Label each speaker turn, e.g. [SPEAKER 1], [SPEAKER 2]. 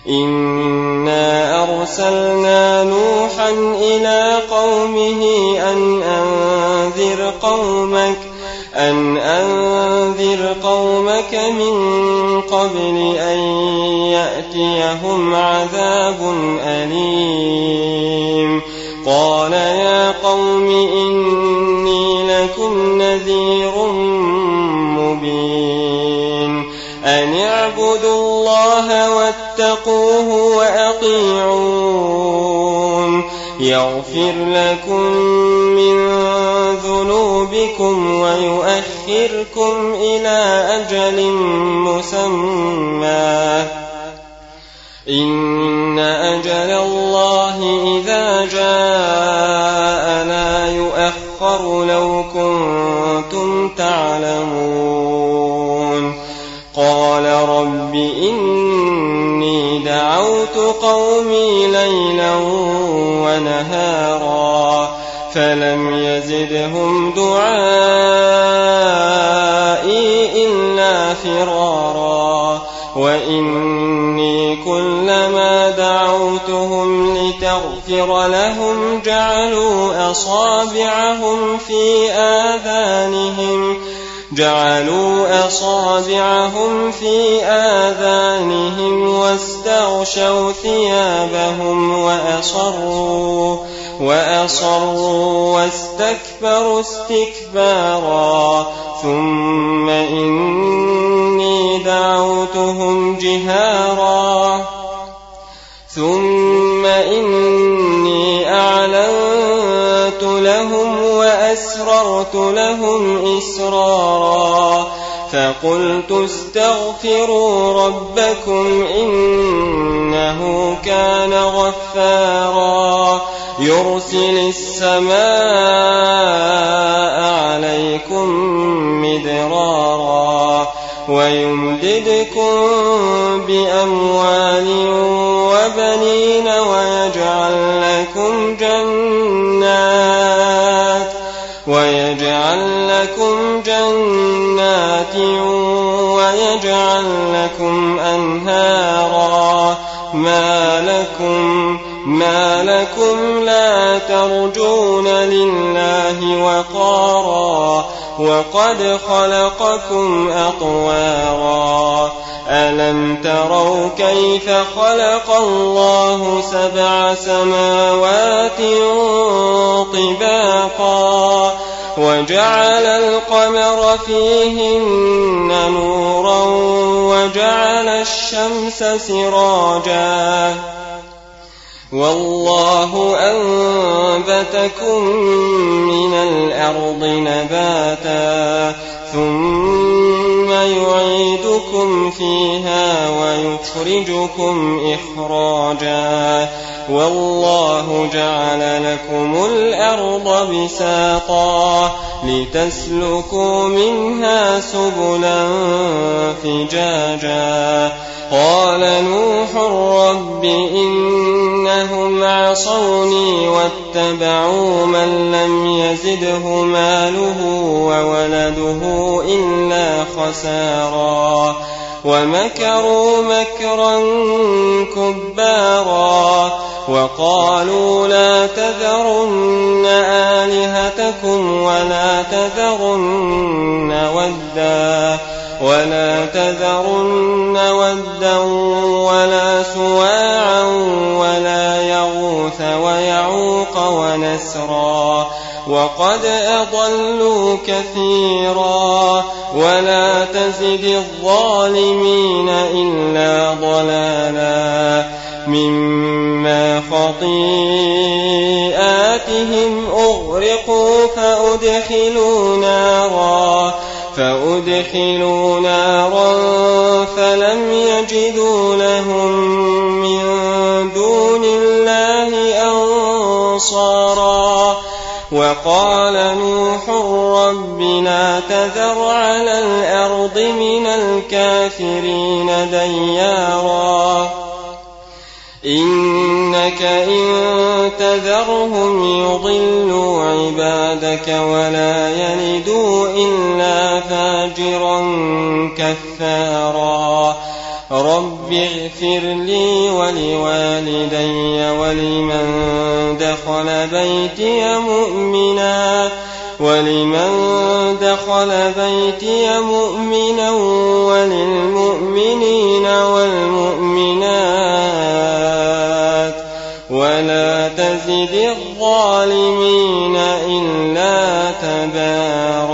[SPEAKER 1] إنا أرسلنا نوحا إلى قومه أن أنذر قومك من قبل أن يأتيهم عذاب أليم. قال يا قوم إني لكم نذير مبين أن اعبدوا الله واتقوه وأطيعون يغفر لكم من ذنوبكم ويؤخركم إلى أجل مسمى إن أجل الله إذا جاء لا يؤخر لو كنتم تعلمون. قال رب إني دعوت قومي ليلا ونهارا فلم يزدهم دعائي إلا فرارا وإني كلما دعوتهم لتغفر لهم جعلوا أصابعهم في آذانهم واستغشوا ثيابهم وأصروا واستكبروا استكبارا ثم إني دعوتهم جهارا ثم إني أعلنت لهم وأسررت لهم إسرارا فقلت استغفروا ربكم إنه كان غفارا يرسل السماء عليكم مدرارا ويمددكم بأموال وبنين ويجعل لكم جنات ويجعل لكم أنهارا ما لكم لا ترجون لله وقارا وقد خلقكم أطوارا ألم تروا كيف خلق الله 7 سماوات طباقا وجعل القمر فيهن نورا وجعل الشمس سراجا والله أنبتكم من الأرض نباتا ثم يعيدكم فيها ويخرجكم إخراجا والله جعل لكم الأرض بساطا لتسلكوا منها سبلا فجاجا قال نوح رب إنهم عصوني واتبعوا من لم يزده ماله وولده إلا خسارا ومكروا مكرا كبارا وقالوا لا تذرن آلهتكم ولا تذرن ودا ولا سواعا ولا يغوث ويعوق ونسرا وقد أضلوا كثيرا ولا تزد الظالمين إلا ضلالا مما خطيئاتهم أغرقوا فأدخلوا نارا فلم يجدوا لهم من دون الله أنصارا وقال نوح رب لا تذر على الأرض من الكافرين ديارا إنك إن تذرهم يضلوا عبادك ولا يلدوا إلا فاجرا كفارا رب اغفر لي ولوالدي ولمن دخل بيتي مؤمنا وللمؤمنين والمؤمنات ولا تزد الظالمين إلا تبارا.